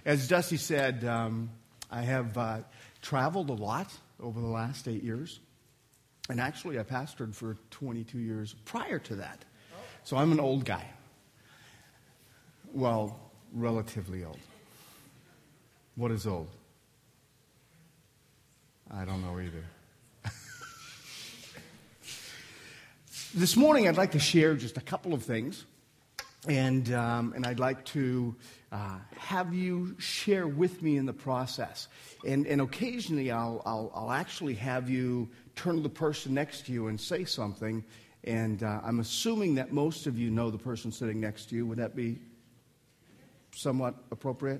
As Dusty said, I have traveled a lot over the last 8 years. And actually, I pastored for 22 years prior to that. So I'm an old guy. Well, relatively old. What is old? I don't know either. This morning, I'd like to share just a couple of things. And I'd like to have you share with me in the process. And occasionally I'll actually have you turn to the person next to you and say something. And I'm assuming that most of you know the person sitting next to you. Would that be somewhat appropriate?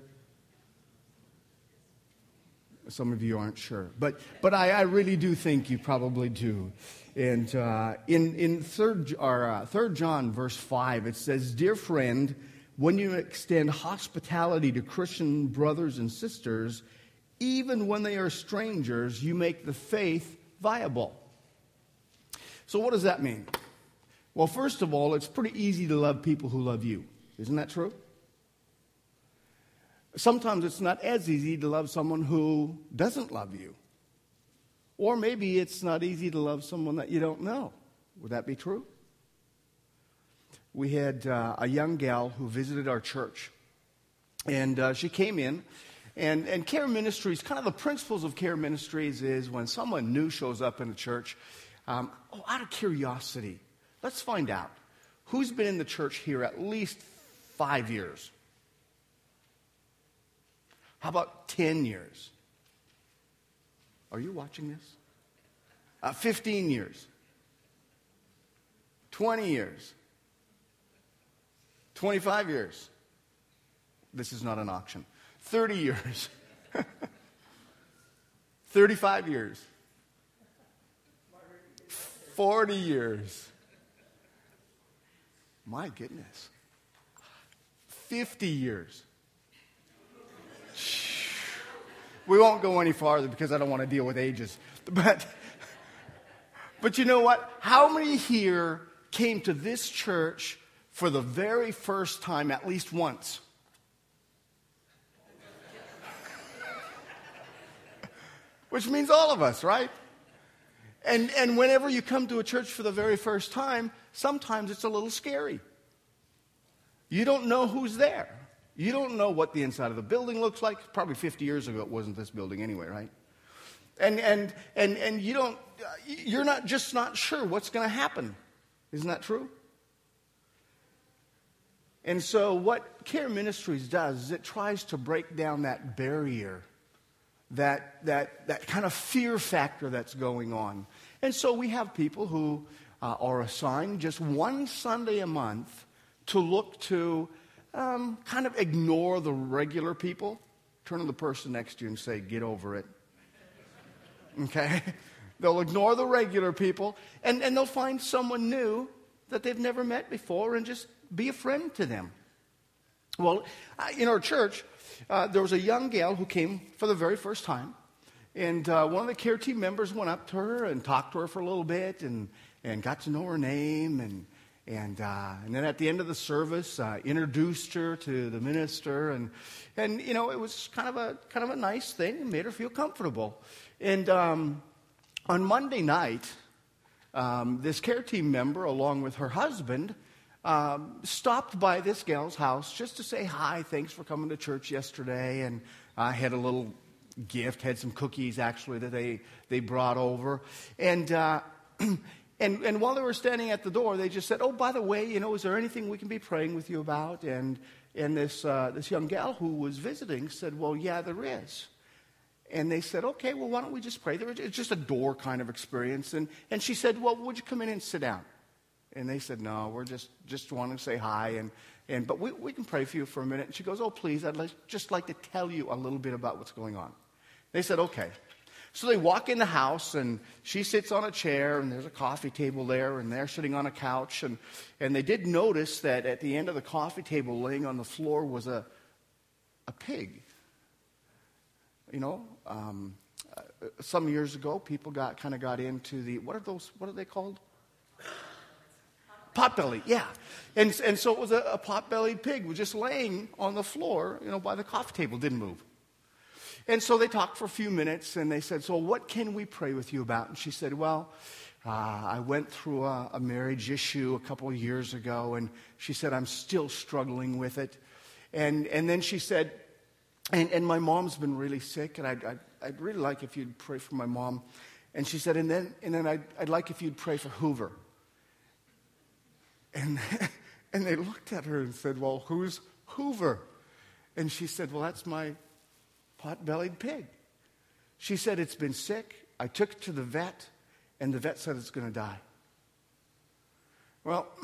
Some of you aren't sure. But I really do think you probably do. And in 3 John verse 5, it says, "Dear friend, when you extend hospitality to Christian brothers and sisters, even when they are strangers, you make the faith viable." So what does that mean? Well, first of all, it's pretty easy to love people who love you. Isn't that true? Sometimes it's not as easy to love someone who doesn't love you. Or maybe it's not easy to love someone that you don't know. Would that be true? We had a young gal who visited our church. And she came in. And Care Ministries, kind of the principles of Care Ministries is when someone new shows up in the church, out of curiosity, let's find out who's been in the church here at least 5 years. How about 10 years? Are you watching this? 15 years. 20 years. 25 years. This is not an auction. 30 years. 35 years. 40 years. My goodness. 50 years. We won't go any farther because I don't want to deal with ages. But you know what? How many here came to this church for the very first time at least once? Which means all of us, right? And whenever you come to a church for the very first time, sometimes it's a little scary. You don't know who's there. You don't know what the inside of the building looks like. Probably 50 years ago, it wasn't this building anyway, right? And you don't, you're not sure what's going to happen. Isn't that true? And so what Care Ministries does is it tries to break down that barrier, that kind of fear factor that's going on. And so we have people who are assigned just one Sunday a month to look to kind of ignore the regular people. Turn to the person next to you and say, "Get over it." Okay? They'll ignore the regular people, and they'll find someone new that they've never met before and just be a friend to them. Well, in our church, there was a young gal who came for the very first time, and one of the care team members went up to her and talked to her for a little bit and got to know her name and then at the end of the service, introduced her to the minister, and you know, it was kind of a nice thing and made her feel comfortable. And on Monday night, this care team member, along with her husband, stopped by this gal's house just to say hi. Thanks for coming to church yesterday, and I had a little gift, had some cookies actually that they brought over, And while they were standing at the door, they just said, "Oh, by the way, you know, is there anything we can be praying with you about?" And this young gal who was visiting said, "Well, yeah, there is." And they said, "Okay, well, why don't we just pray?" It's just a door kind of experience. And she said, "Well, would you come in and sit down?" And they said, "No, we're just wanting to say hi, but we can pray for you for a minute." And she goes, "Oh, please, I'd just like to tell you a little bit about what's going on." They said, "Okay." So they walk in the house, and she sits on a chair, and there's a coffee table there, and they're sitting on a couch. And they did notice that at the end of the coffee table, laying on the floor, was a pig. You know, some years ago, people got into the, what are they called? Potbelly, yeah. And so it was a pot-bellied pig, was just laying on the floor, by the coffee table, didn't move. And so they talked for a few minutes, and they said, so what can we pray with you about? And she said, well, I went through a marriage issue a couple of years ago, and she said, I'm still struggling with it. And then she said, and my mom's been really sick, and I'd really like if you'd pray for my mom. And she said, and then I'd like if you'd pray for Hoover. And they looked at her and said, well, who's Hoover? And she said, well, that's my pot-bellied pig. She said, it's been sick. I took it to the vet, and the vet said it's going to die. Well,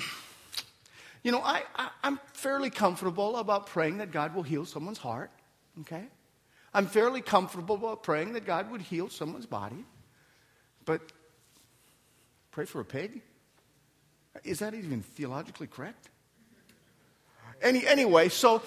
I'm fairly comfortable about praying that God will heal someone's heart, okay? I'm fairly comfortable about praying that God would heal someone's body. But pray for a pig? Is that even theologically correct? Anyway, so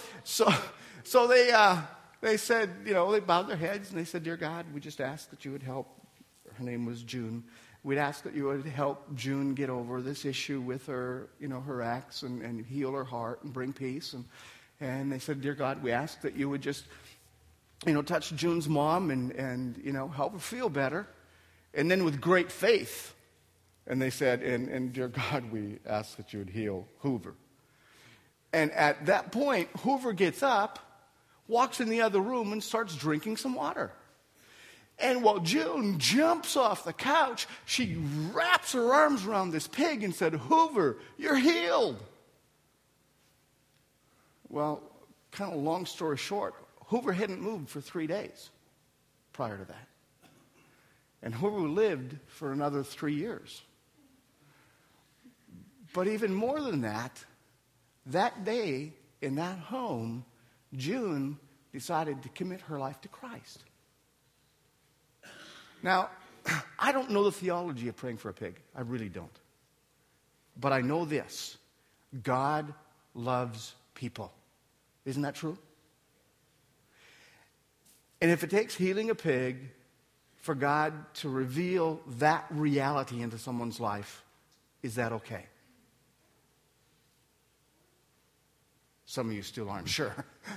they said, they bowed their heads and they said, dear God, we just ask that you would help. Her name was June. We'd ask that you would help June get over this issue with her, her ex and heal her heart and bring peace. And they said, dear God, we ask that you would just, touch June's mom and help her feel better. And then with great faith, and they said, and dear God, we ask that you would heal Hoover. And at that point, Hoover gets up, walks in the other room, and starts drinking some water. And while June jumps off the couch, she wraps her arms around this pig and said, Hoover, you're healed. Well, kind of long story short, Hoover hadn't moved for 3 days prior to that. And Hoover lived for another 3 years. But even more than that day in that home, June decided to commit her life to Christ. Now, I don't know the theology of praying for a pig. I really don't. But I know this. God loves people. Isn't that true? And if it takes healing a pig for God to reveal that reality into someone's life, is that okay? Some of you still aren't sure.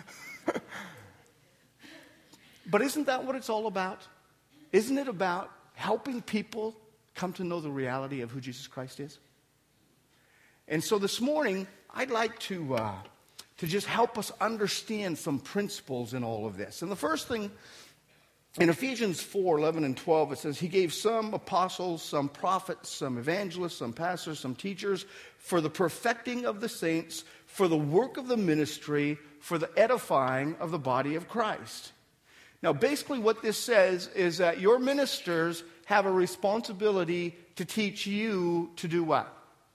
But isn't that what it's all about? Isn't it about helping people come to know the reality of who Jesus Christ is? And so this morning, I'd like to just help us understand some principles in all of this. And the first thing, in Ephesians 4:11 and 12, it says, He gave some apostles, some prophets, some evangelists, some pastors, some teachers, for the perfecting of the saints, for the work of the ministry, for the edifying of the body of Christ. Now, basically what this says is that your ministers have a responsibility to teach you to do what?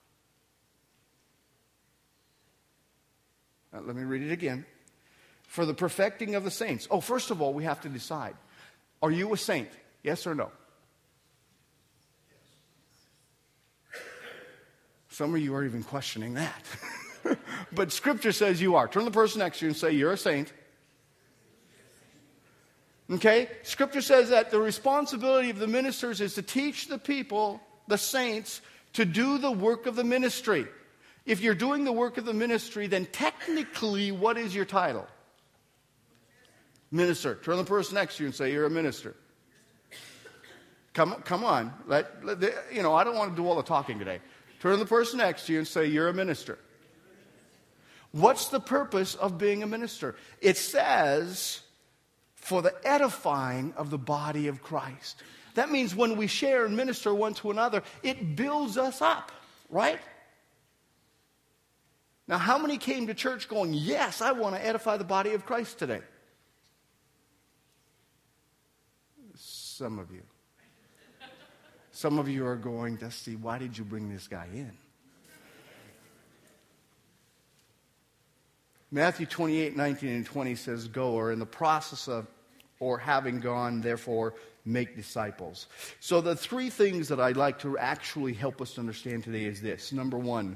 Let me read it again. For the perfecting of the saints. Oh, first of all, we have to decide. Are you a saint? Yes or no? Some of you are even questioning that. But Scripture says you are. Turn to the person next to you and say, you're a saint. Okay? Scripture says that the responsibility of the ministers is to teach the people, the saints, to do the work of the ministry. If you're doing the work of the ministry, then technically, what is your title? Minister. Turn to the person next to you and say, you're a minister. Come on. I don't want to do all the talking today. Turn to the person next to you and say, you're a minister. What's the purpose of being a minister? It says, for the edifying of the body of Christ. That means when we share and minister one to another, it builds us up, right? Now, how many came to church going, yes, I want to edify the body of Christ today? Some of you. Some of you are going, Dusty, why did you bring this guy in? Matthew 28:19 and 20 says, go, or in the process of, or having gone, therefore, make disciples. So the three things that I'd like to actually help us to understand today is this. Number one,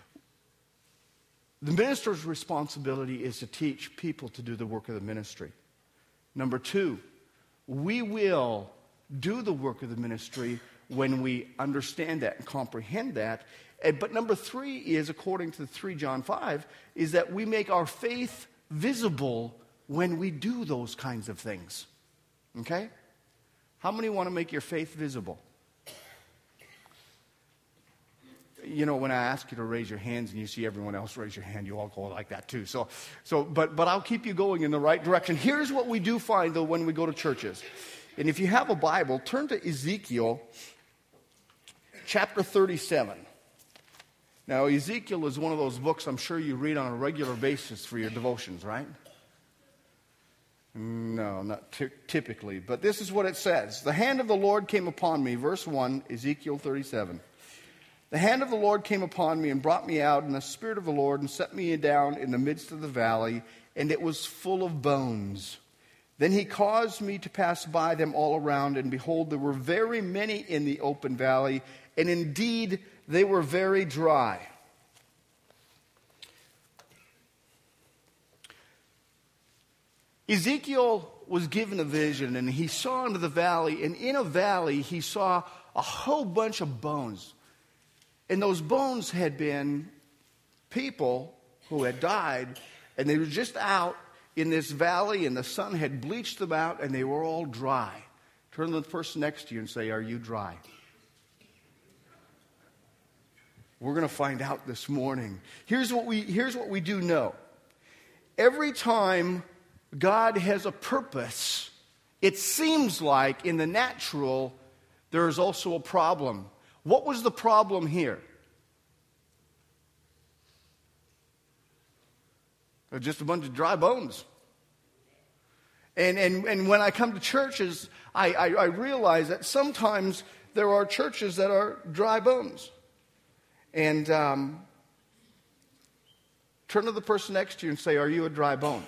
the minister's responsibility is to teach people to do the work of the ministry. Number two, we will do the work of the ministry when we understand that and comprehend that. But number 3 is, according to 3 John 5, is that we make our faith visible when we do those kinds of things. Okay? How many want to make your faith visible? You know, when I ask you to raise your hands and you see everyone else raise your hand, you all go like that too. But I'll keep you going in the right direction. Here's what we do find, though, when we go to churches. And if you have a Bible, turn to Ezekiel chapter 37. Now, Ezekiel is one of those books I'm sure you read on a regular basis for your devotions, right? No, not typically. But this is what it says. The hand of the Lord came upon me, verse 1, Ezekiel 37. The hand of the Lord came upon me and brought me out in the spirit of the Lord and set me down in the midst of the valley, and it was full of bones. Then he caused me to pass by them all around, and behold, there were very many in the open valley, and indeed they were very dry. Ezekiel was given a vision, and he saw into the valley, and in a valley he saw a whole bunch of bones. And those bones had been people who had died, and they were just out in this valley, and the sun had bleached them out, and they were all dry. Turn to the person next to you and say, "Are you dry?" We're going to find out this morning. Here's what we do know. Every time God has a purpose, it seems like in the natural there is also a problem. What was the problem here? Just a bunch of dry bones. And when I come to churches, I realize that sometimes there are churches that are dry bones. And turn to the person next to you and say, "Are you a dry bone?"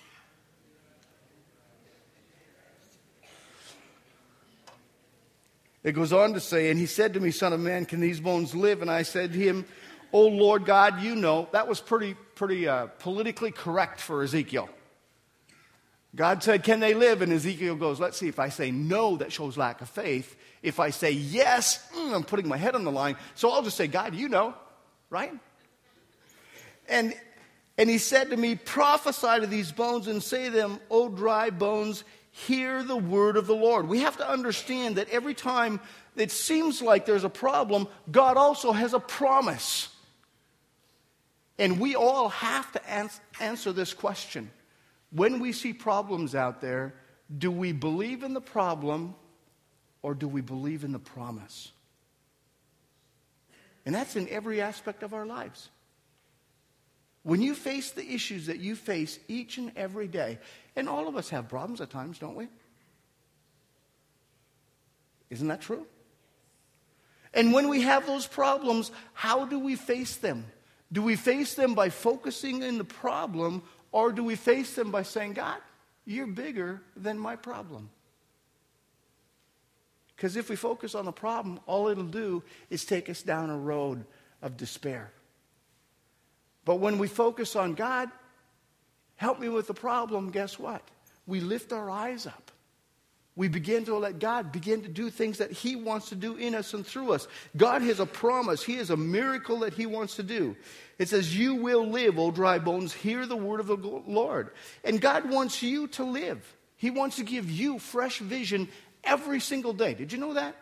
It goes on to say, and he said to me, "Son of man, can these bones live?" And I said to him, "O Lord God, you know." That was pretty politically correct for Ezekiel. God said, "Can they live?" And Ezekiel goes, "Let's see, if I say no, that shows lack of faith. If I say yes, I'm putting my head on the line. So I'll just say, God, you know," right? And he said to me, "Prophesy to these bones and say to them, O dry bones, hear the word of the Lord." We have to understand that every time it seems like there's a problem, God also has a promise. And we all have to answer this question. When we see problems out there, do we believe in the problem or do we believe in the promise? And that's in every aspect of our lives. When you face the issues that you face each and every day, and all of us have problems at times, don't we? Isn't that true? And when we have those problems, how do we face them? Do we face them by focusing in the problem, or do we face them by saying, "God, you're bigger than my problem"? Because if we focus on the problem, all it'll do is take us down a road of despair. But when we focus on God, help me with the problem, guess what? We lift our eyes up. We begin to let God begin to do things that He wants to do in us and through us. God has a promise. He has a miracle that He wants to do. It says, "You will live, O dry bones, hear the word of the Lord." And God wants you to live. He wants to give you fresh vision every single day. Did you know that?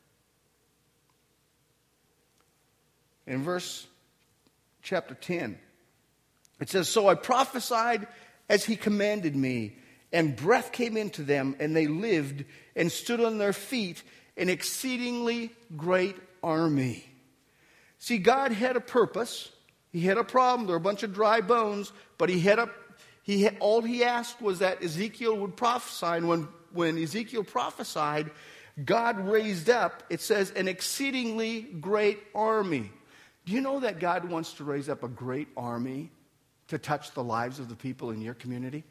In verse chapter 10, it says, "So I prophesied as He commanded me, and breath came into them, and they lived and stood on their feet, an exceedingly great army." See, God had a purpose. He had a problem. There were a bunch of dry bones, but all he asked was that Ezekiel would prophesy. And when Ezekiel prophesied, God raised up, it says, an exceedingly great army. Do you know that God wants to raise up a great army to touch the lives of the people in your community?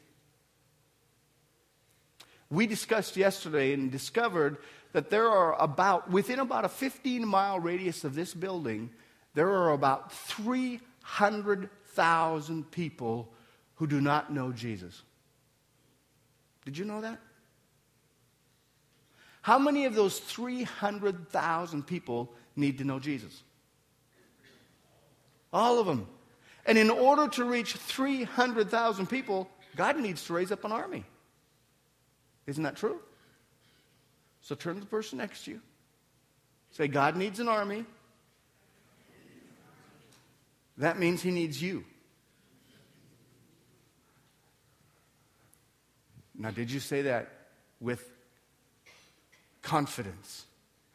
We discussed yesterday and discovered that there are within about a 15-mile radius of this building, there are about 300,000 people who do not know Jesus. Did you know that? How many of those 300,000 people need to know Jesus? All of them. And in order to reach 300,000 people, God needs to raise up an army. Isn't that true? So turn to the person next to you. Say, God needs an army. That means he needs you. Now, did you say that with confidence?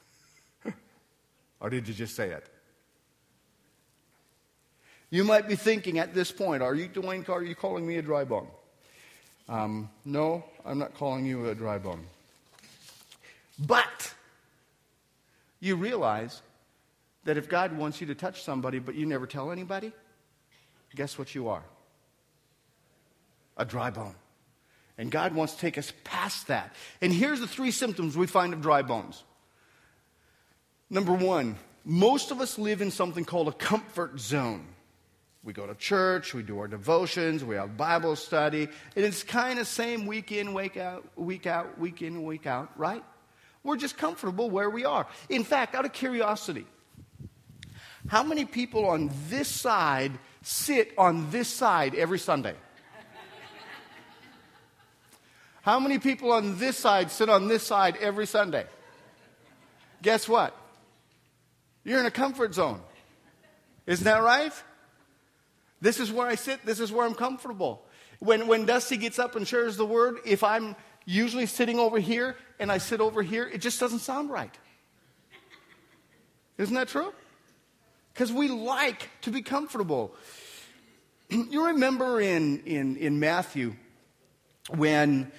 Or did you just say it? You might be thinking at this point, are you calling me a dry bone? No, I'm not calling you a dry bone. But you realize that if God wants you to touch somebody but you never tell anybody, guess what you are? A dry bone. And God wants to take us past that. And here's the 3 symptoms we find of dry bones. Number 1, most of us live in something called a comfort zone. We go to church, we do our devotions, we have Bible study, and it's kind of same week in, week out, week in, week out, right? We're just comfortable where we are. In fact, out of curiosity, how many people on this side sit on this side every Sunday? How many people on this side sit on this side every Sunday? Guess what? You're in a comfort zone. Isn't that right? This is where I sit. This is where I'm comfortable. When Dusty gets up and shares the word, if I'm usually sitting over here and I sit over here, it just doesn't sound right. Isn't that true? Because we like to be comfortable. You remember in Matthew when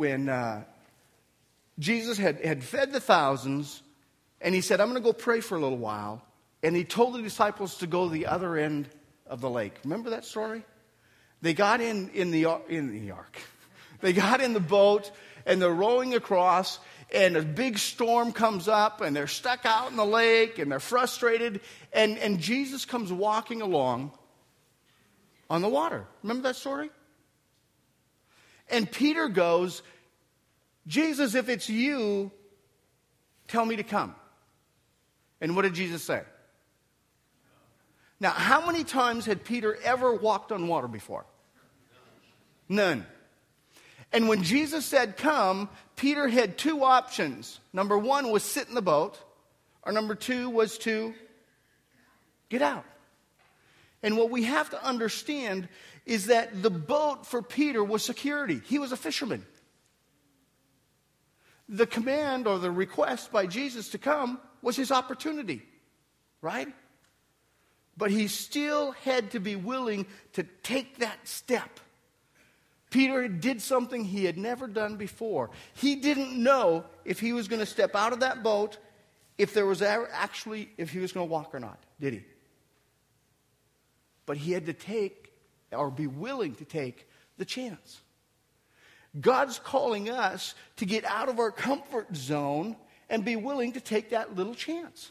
Jesus had fed the thousands, and he said, I'm going to go pray for a little while. And he told the disciples to go to the other end of the lake. Remember that story? They got in the ark. They got in the boat, and they're rowing across, and a big storm comes up, and they're stuck out in the lake, and they're frustrated, and Jesus comes walking along on the water. Remember that story? And Peter goes, Jesus, if it's you, tell me to come. And what did Jesus say? Now, how many times had Peter ever walked on water before? None. And when Jesus said come, Peter had 2 options. Number 1 was sit in the boat, or number 2 was to get out. And what we have to understand is that the boat for Peter was security. He was a fisherman. The command or the request by Jesus to come was his opportunity, right? But he still had to be willing to take that step. Peter did something he had never done before. He didn't know if he was going to step out of that boat, if he was going to walk or not, did he? But he had to take, or be willing to take, the chance. God's calling us to get out of our comfort zone and be willing to take that little chance.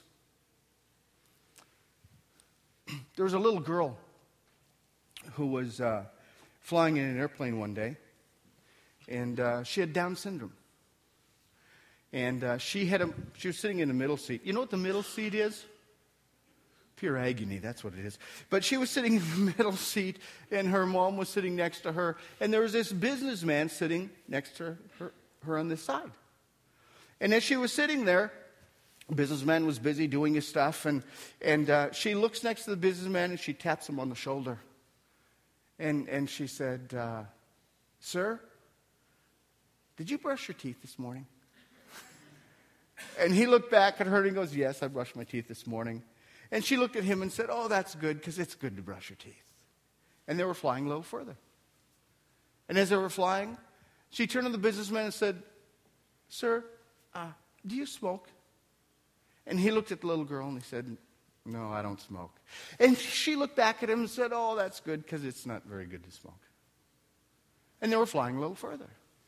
There was a little girl who was flying in an airplane one day, and she had Down syndrome. And she was sitting in the middle seat. You know what the middle seat is? Pure agony, that's what it is. But she was sitting in the middle seat, and her mom was sitting next to her, and there was this businessman sitting next to her on this side. And as she was sitting there, the businessman was busy doing his stuff, and she looks next to the businessman, and she taps him on the shoulder. And she said, Sir, did you brush your teeth this morning? And he looked back at her and he goes, yes, I brushed my teeth this morning. And she looked at him and said, oh, that's good, because it's good to brush your teeth. And they were flying a little further. And as they were flying, she turned to the businessman and said, Sir, do you smoke? And he looked at the little girl and he said, no, I don't smoke. And she looked back at him and said, oh, that's good, because it's not very good to smoke. And they were flying a little further.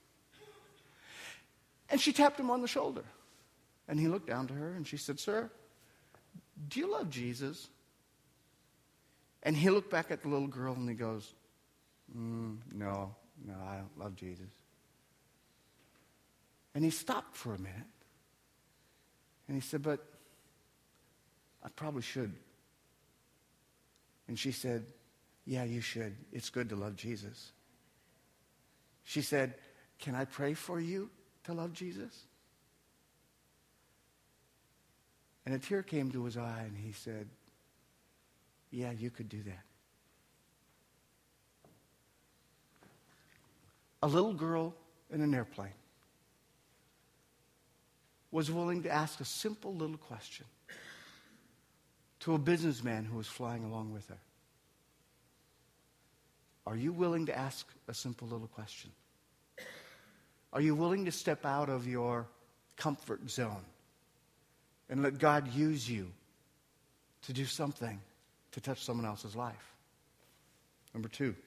And she tapped him on the shoulder. And he looked down to her and she said, Sir, do you love Jesus? And he looked back at the little girl and he goes, no, I don't love Jesus. And he stopped for a minute. And he said, but I probably should. And she said, yeah, you should. It's good to love Jesus. She said, can I pray for you to love Jesus? And a tear came to his eye, and he said, yeah, you could do that. A little girl in an airplane was willing to ask a simple little question to a businessman who was flying along with her. Are you willing to ask a simple little question? Are you willing to step out of your comfort zone and let God use you to do something to touch someone else's life? Number 2,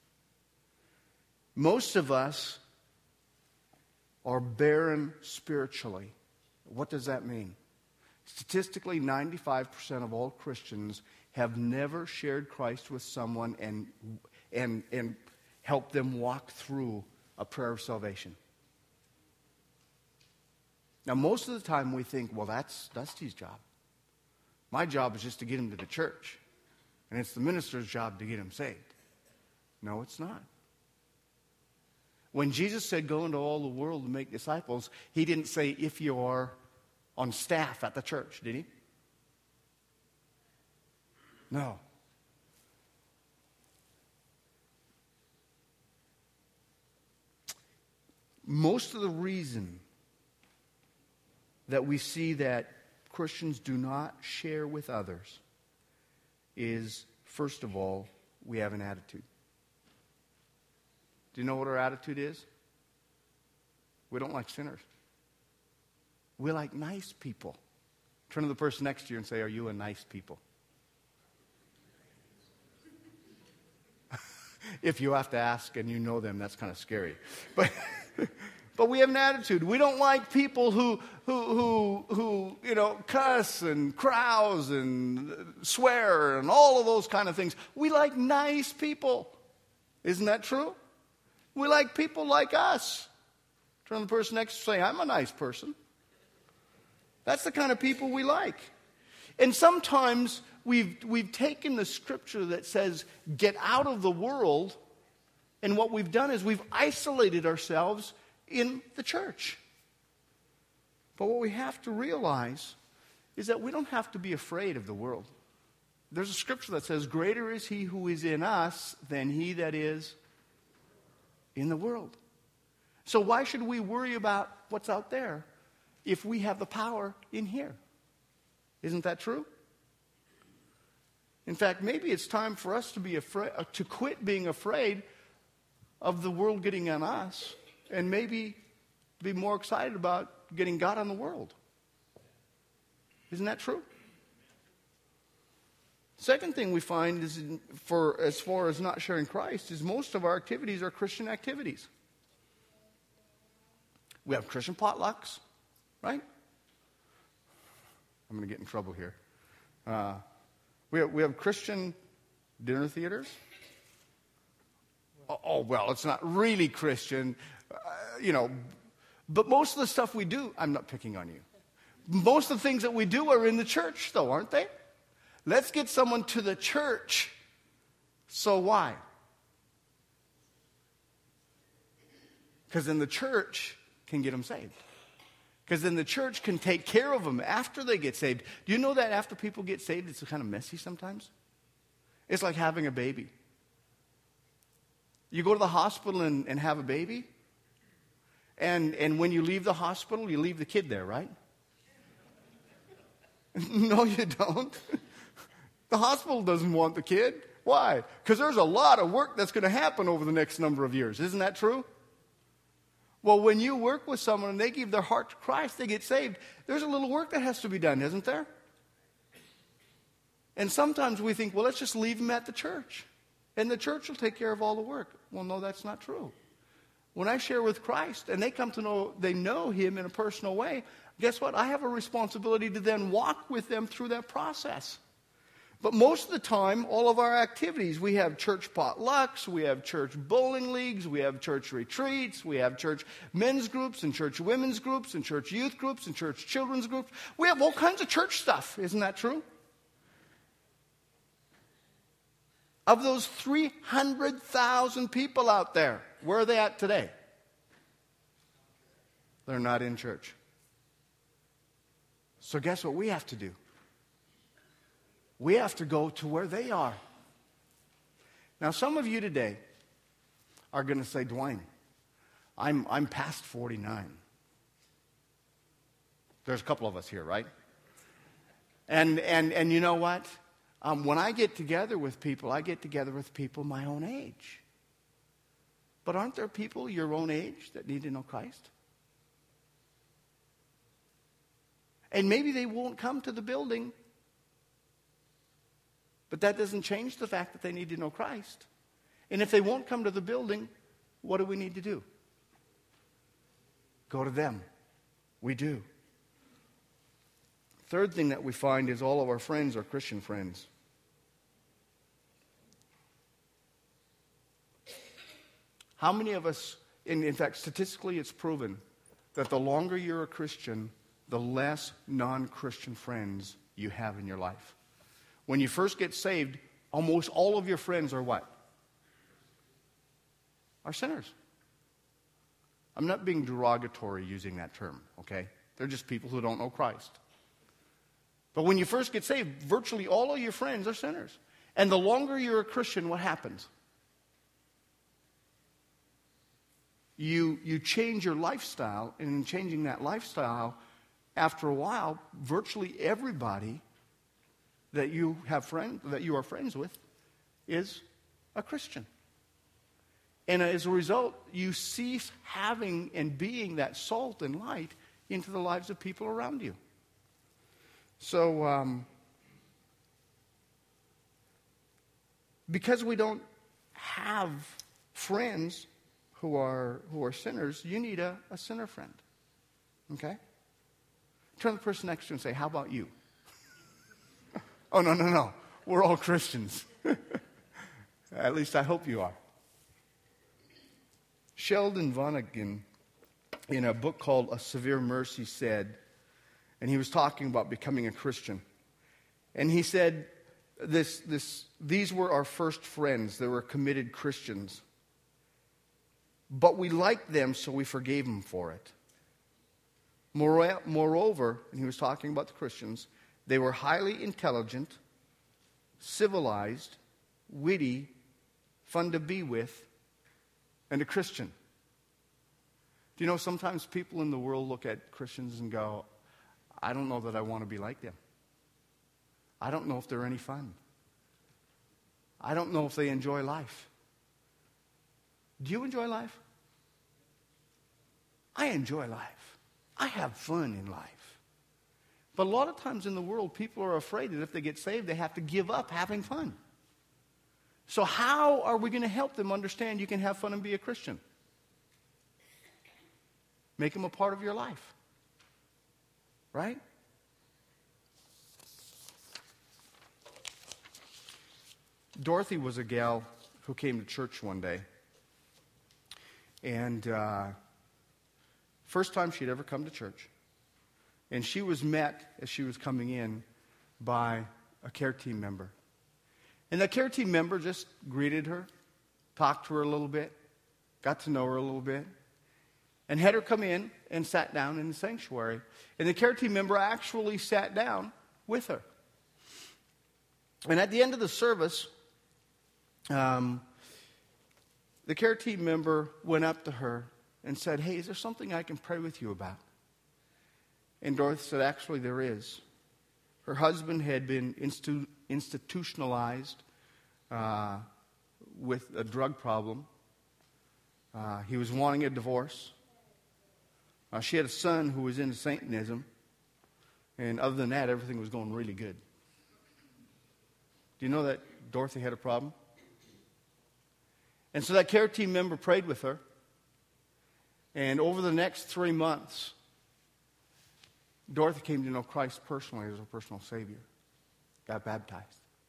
most of us are barren spiritually. What does that mean? Statistically, 95% of all Christians have never shared Christ with someone and helped them walk through a prayer of salvation. Now, most of the time we think, well, that's Dusty's job. My job is just to get him to the church. And it's the minister's job to get him saved. No, it's not. When Jesus said, go into all the world and make disciples, he didn't say if you are on staff at the church, did he? No. Most of the reason that we see that Christians do not share with others is, first of all, we have an attitude. Do you know what our attitude is? We don't like sinners. We like nice people. Turn to the person next to you and say, are you a nice people? If you have to ask and you know them, that's kind of scary. But we have an attitude. We don't like people who cuss and carouse and swear and all of those kind of things. We like nice people. Isn't that true? We like people like us. Turn to the person next to you and say, I'm a nice person. That's the kind of people we like. And sometimes we've taken the scripture that says, get out of the world, and what we've done is we've isolated ourselves in the church. But what we have to realize is that we don't have to be afraid of the world. There's a scripture that says, greater is he who is in us than he that is in the world. So why should we worry about what's out there if we have the power in here? Isn't that true? In fact, maybe it's time for us to quit being afraid of the world getting on us, and maybe be more excited about getting God on the world. Isn't that true? Second thing we find is, as far as not sharing Christ, is most of our activities are Christian activities. We have Christian potlucks, right? I'm going to get in trouble here. We have Christian dinner theaters. Oh, well, it's not really Christian, but most of the stuff we do, I'm not picking on you. Most of the things that we do are in the church, though, aren't they? Let's get someone to the church. So why? Because then the church can get them saved. Because then the church can take care of them after they get saved. Do you know that after people get saved, it's kind of messy sometimes? It's like having a baby. You go to the hospital and have a baby, and when you leave the hospital, you leave the kid there, right? No, you don't. The hospital doesn't want the kid. Why? Because there's a lot of work that's going to happen over the next number of years. Isn't that true? Well, when you work with someone and they give their heart to Christ, they get saved, there's a little work that has to be done, isn't there? And sometimes we think, well, let's just leave them at the church, and the church will take care of all the work. Well, no, that's not true. When I share with Christ and they know him in a personal way, guess what? I have a responsibility to then walk with them through that process. But most of the time, all of our activities, we have church potlucks, we have church bowling leagues, we have church retreats, we have church men's groups and church women's groups and church youth groups and church children's groups. We have all kinds of church stuff. Isn't that true? Of those 300,000 people out there, where are they at today? They're not in church. So guess what we have to do? We have to go to where they are. Now, some of you today are going to say, Dwayne, I'm past 49. There's a couple of us here, right? And you know what? When I get together with people, I get together with people my own age. But aren't there people your own age that need to know Christ? And maybe they won't come to the building, but that doesn't change the fact that they need to know Christ. And if they won't come to the building, what do we need to do? Go to them. We do. Third thing that we find is all of our friends are Christian friends. How many of us, in fact, statistically it's proven that the longer you're a Christian, the less non-Christian friends you have in your life. When you first get saved, almost all of your friends are what? Are sinners. I'm not being derogatory using that term, okay? They're just people who don't know Christ. But when you first get saved, virtually all of your friends are sinners. And the longer you're a Christian, what happens? You change your lifestyle, and in changing that lifestyle, after a while, virtually everybody that you are friends with is a Christian. And as a result, you cease having and being that salt and light into the lives of people around you. So, because we don't have friends who are sinners, you need a sinner friend. Okay? Turn to the person next to you and say, how about you? Oh, no. We're all Christians. At least I hope you are. Sheldon Vonnegut, in a book called A Severe Mercy, said, and he was talking about becoming a Christian. And he said, these were our first friends. They were committed Christians. But we liked them, so we forgave them for it. Moreover, and he was talking about the Christians, they were highly intelligent, civilized, witty, fun to be with, and a Christian. Do you know, sometimes people in the world look at Christians and go, I don't know that I want to be like them. I don't know if they're any fun. I don't know if they enjoy life. Do you enjoy life? I enjoy life. I have fun in life. But a lot of times in the world, people are afraid that if they get saved, they have to give up having fun. So how are we going to help them understand you can have fun and be a Christian? Make them a part of your life. Right? Dorothy was a gal who came to church one day. And first time she'd ever come to church. And she was met as she was coming in by a care team member. And the care team member just greeted her, talked to her a little bit, got to know her a little bit, and had her come in and sat down in the sanctuary. And the care team member actually sat down with her. And at the end of the service, the care team member went up to her and said, hey, is there something I can pray with you about? And Dorothy said, actually, there is. Her husband had been institutionalized with a drug problem. He was wanting a divorce. She had a son who was into Satanism. And other than that, everything was going really good. Do you know that Dorothy had a problem? And so that care team member prayed with her. And over the next 3 months, Dorothy came to know Christ personally as her personal Savior. Got baptized.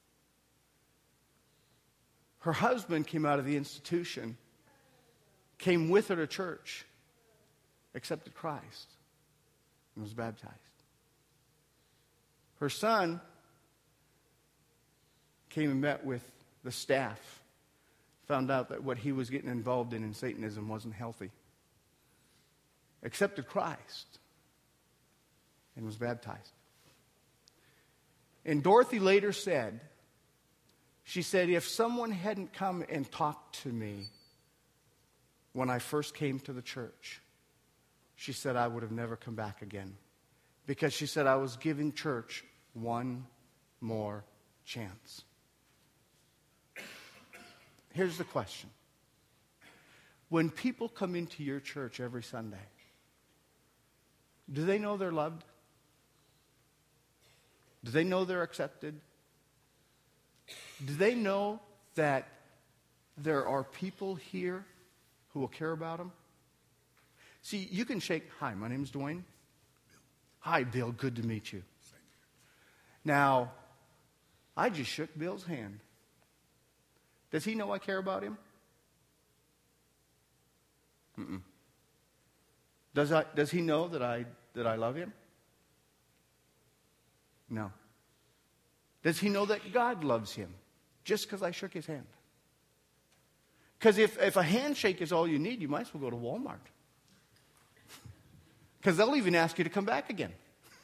Her husband came out of the institution, came with her to church, accepted Christ, and was baptized. Her son came and met with the staff, found out that what he was getting involved in Satanism wasn't healthy. Accepted Christ and was baptized. And Dorothy later said, she said, if someone hadn't come and talked to me when I first came to the church, she said, I would have never come back again. Because she said, I was giving church one more chance. Here's the question. When people come into your church every Sunday, do they know they're loved? Do they know they're accepted? Do they know that there are people here who will care about them? See, you can shake, hi, my name's Dwayne. Hi, Bill, good to meet you. Now, I just shook Bill's hand. Does he know I care about him? Mm-mm. Does he know that I love him? No. Does he know that God loves him just because I shook his hand? Because if a handshake is all you need, you might as well go to Walmart. Because they'll even ask you to come back again.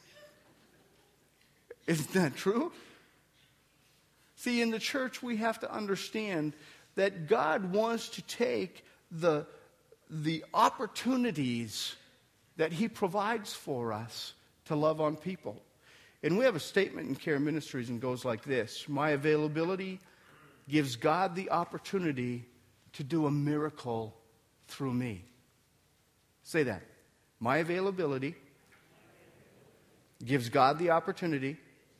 Isn't that true? See, in the church, we have to understand that God wants to take the opportunities that he provides for us to love on people. And we have a statement in Care Ministries and goes like this: my availability gives God the opportunity to do a miracle through me. Say that. My availability gives God the opportunity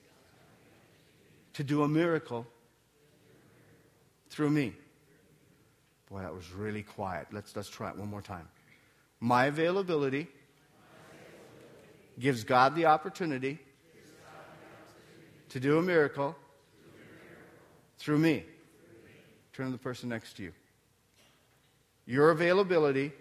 to do a miracle through me. Boy, that was really quiet. Let's try it one more time. My availability gives God the opportunity to do a miracle through me. Turn to the person next to you. Your availability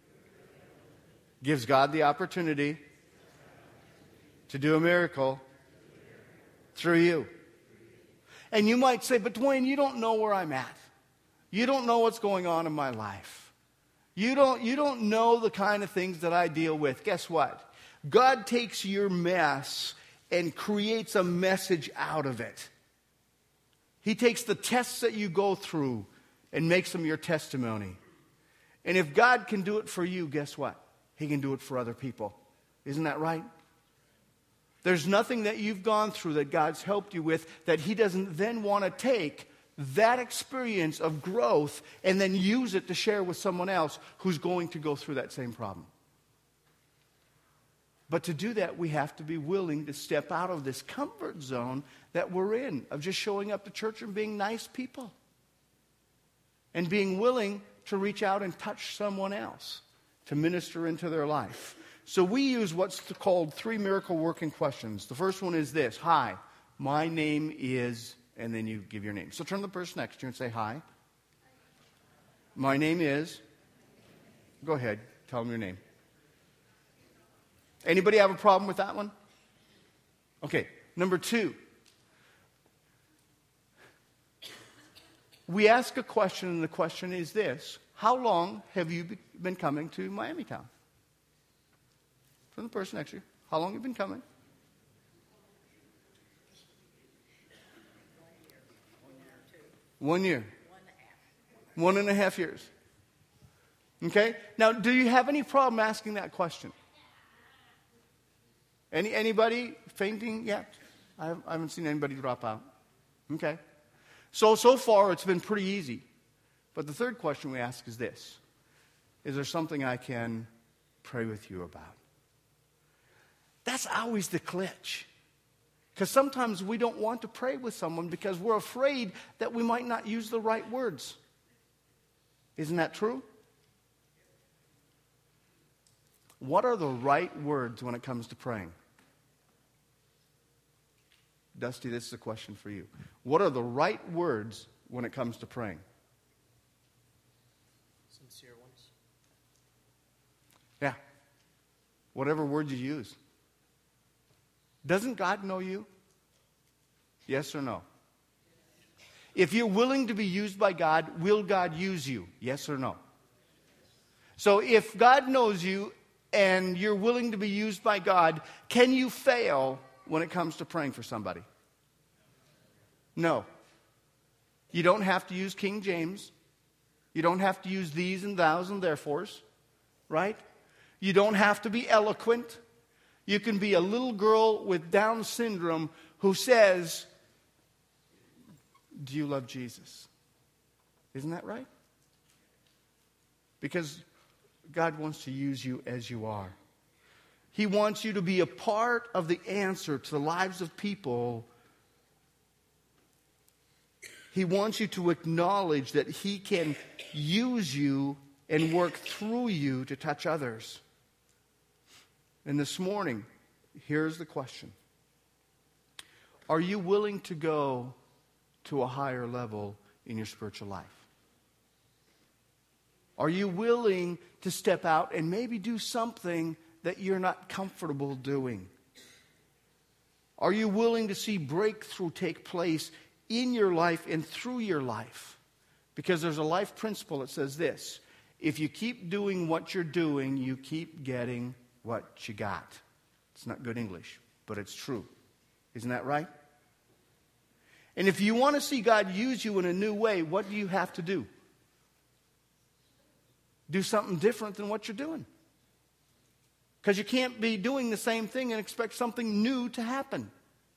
gives God the opportunity to do a miracle through you. And you might say, but Dwayne, you don't know where I'm at. You don't know what's going on in my life. You don't know the kind of things that I deal with. Guess what? God takes your mess and creates a message out of it. He takes the tests that you go through and makes them your testimony. And if God can do it for you, guess what? He can do it for other people. Isn't that right? There's nothing that you've gone through that God's helped you with that he doesn't then want to take that experience of growth and then use it to share with someone else who's going to go through that same problem. But to do that, we have to be willing to step out of this comfort zone that we're in, of just showing up to church and being nice people. And being willing to reach out and touch someone else, to minister into their life. So we use what's called 3 miracle working questions. The first one is this: hi, my name is, and then you give your name. So turn to the person next to you and say, hi, my name is. Go ahead, tell them your name. Anybody have a problem with that one? Okay, number 2. We ask a question, and the question is this: how long have you been coming to Miamitown? From the person next to you. How long have you been coming? 1 year. 1.5 years. Okay? Now, do you have any problem asking that question? Anybody fainting yet? I haven't seen anybody drop out. Okay. So far it's been pretty easy. But the third question we ask is this: is there something I can pray with you about? That's always the glitch. Because sometimes we don't want to pray with someone because we're afraid that we might not use the right words. Isn't that true? What are the right words when it comes to praying? Dusty, this is a question for you. What are the right words when it comes to praying? Sincere ones. Yeah. Whatever word you use. Doesn't God know you? Yes or no? If you're willing to be used by God, will God use you? Yes or no? So if God knows you and you're willing to be used by God, can you fail when it comes to praying for somebody? No. You don't have to use King James. You don't have to use these and thous and therefores, right? You don't have to be eloquent. You can be a little girl with Down syndrome who says, do you love Jesus? Isn't that right? Because God wants to use you as you are. He wants you to be a part of the answer to the lives of people. He wants you to acknowledge that He can use you and work through you to touch others. And this morning, here's the question. Are you willing to go to a higher level in your spiritual life? Are you willing to step out and maybe do something that you're not comfortable doing? Are you willing to see breakthrough take place in your life and through your life? Because there's a life principle that says this: if you keep doing what you're doing, you keep getting what you got. It's not good English, but it's true. Isn't that right? And if you want to see God use you in a new way, what do you have to do? Do something different than what you're doing. Because you can't be doing the same thing and expect something new to happen.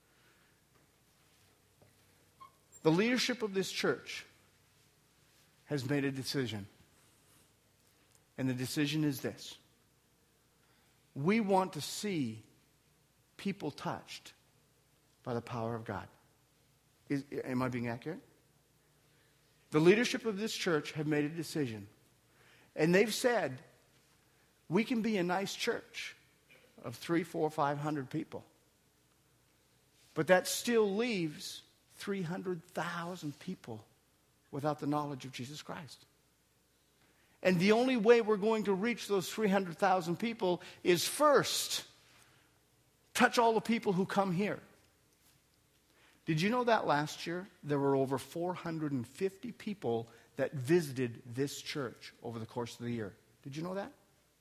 The leadership of this church has made a decision. And the decision is this: we want to see people touched by the power of God. Am I being accurate? The leadership of this church have made a decision. And they've said, we can be a nice church of 300, 400, 500 people. But that still leaves 300,000 people without the knowledge of Jesus Christ. And the only way we're going to reach those 300,000 people is first, touch all the people who come here. Did you know that last year there were over 450 people that visited this church over the course of the year? Did you know that?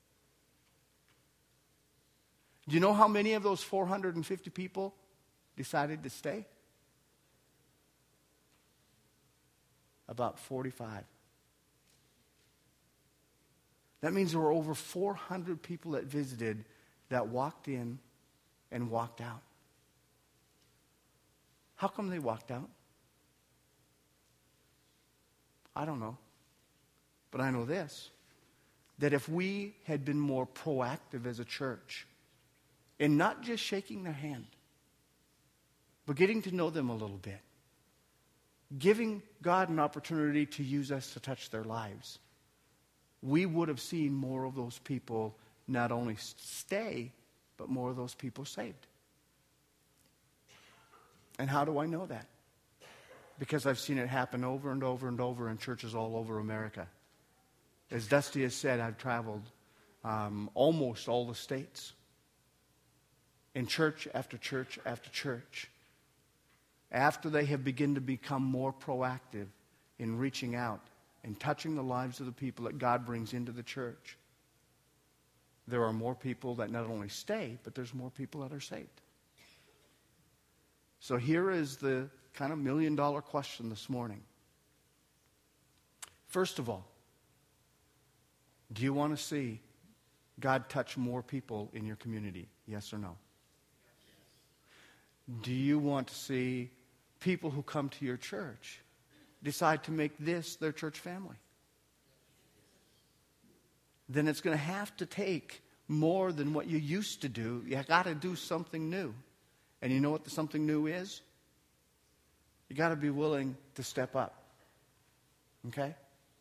Do you know how many of those 450 people decided to stay? About 45. That means there were over 400 people that visited that walked in and walked out. How come they walked out? I don't know. But I know this, that if we had been more proactive as a church in not just shaking their hand, but getting to know them a little bit, giving God an opportunity to use us to touch their lives, we would have seen more of those people not only stay, but more of those people saved. And how do I know that? Because I've seen it happen over and over and over in churches all over America. As Dusty has said, I've traveled almost all the states. In church after church after church. After they have begun to become more proactive in reaching out and touching the lives of the people that God brings into the church, there are more people that not only stay, but there's more people that are saved. So here is the kind of million-dollar question this morning. First of all, do you want to see God touch more people in your community? Yes or no? Do you want to see people who come to your church decide to make this their church family? Then it's going to have to take more than what you used to do. You got to do something new. And you know what the something new is? You got to be willing to step up. Okay?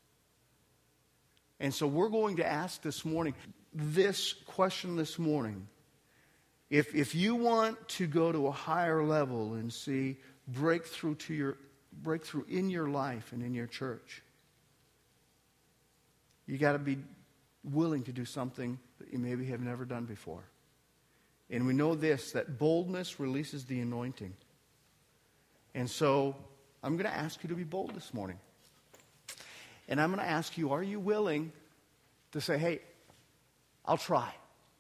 And so we're going to ask this morning, this question this morning. If you want to go to a higher level and see breakthrough in your life and in your church, you got to be willing to do something that you maybe have never done before. And we know this, that boldness releases the anointing. And so I'm going to ask you to be bold this morning. And I'm going to ask you, are you willing to say, hey, I'll try.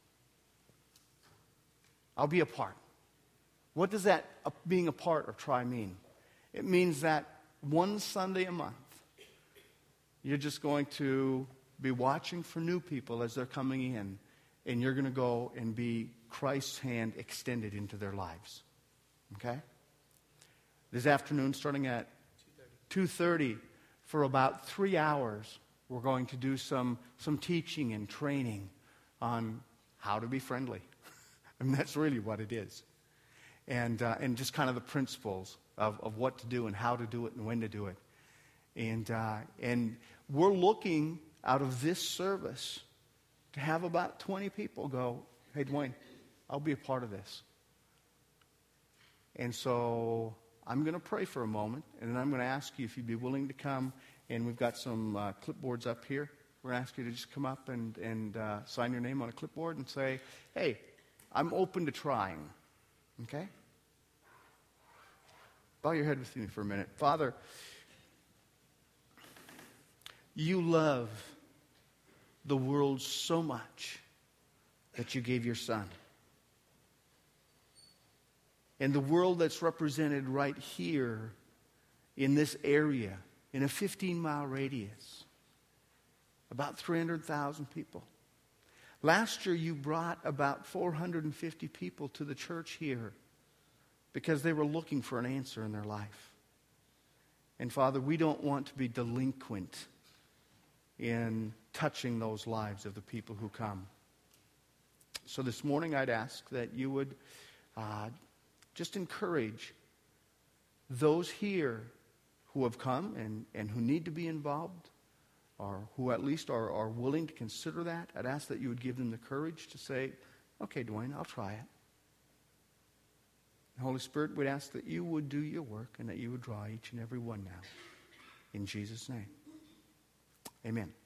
I'll be a part. What does that being a part or try mean? It means that one Sunday a month, you're just going to be watching for new people as they're coming in, and you're going to go and be Christ's hand extended into their lives. Okay? This afternoon, starting at 2:30, for about 3 hours, we're going to do some teaching and training on how to be friendly. I mean, that's really what it is. And just kind of the principles of what to do and how to do it and when to do it. And we're looking out of this service to have about 20 people go, hey, Dwayne, I'll be a part of this. And so I'm going to pray for a moment, and then I'm going to ask you if you'd be willing to come. And we've got some clipboards up here. We're going to ask you to just come up and sign your name on a clipboard and say, hey, I'm open to trying. Okay? Bow your head with me for a minute. Father, you love the world so much that you gave your Son. And the world that's represented right here in this area, in a 15-mile radius, about 300,000 people. Last year you brought about 450 people to the church here because they were looking for an answer in their life. And Father, we don't want to be delinquent in touching those lives of the people who come. So this morning I'd ask that you would just encourage those here who have come and who need to be involved, or who at least are willing to consider that. I'd ask that you would give them the courage to say, okay, Dwayne, I'll try it. Holy Spirit, we'd ask that you would do your work and that you would draw each and every one now. In Jesus' name, amen.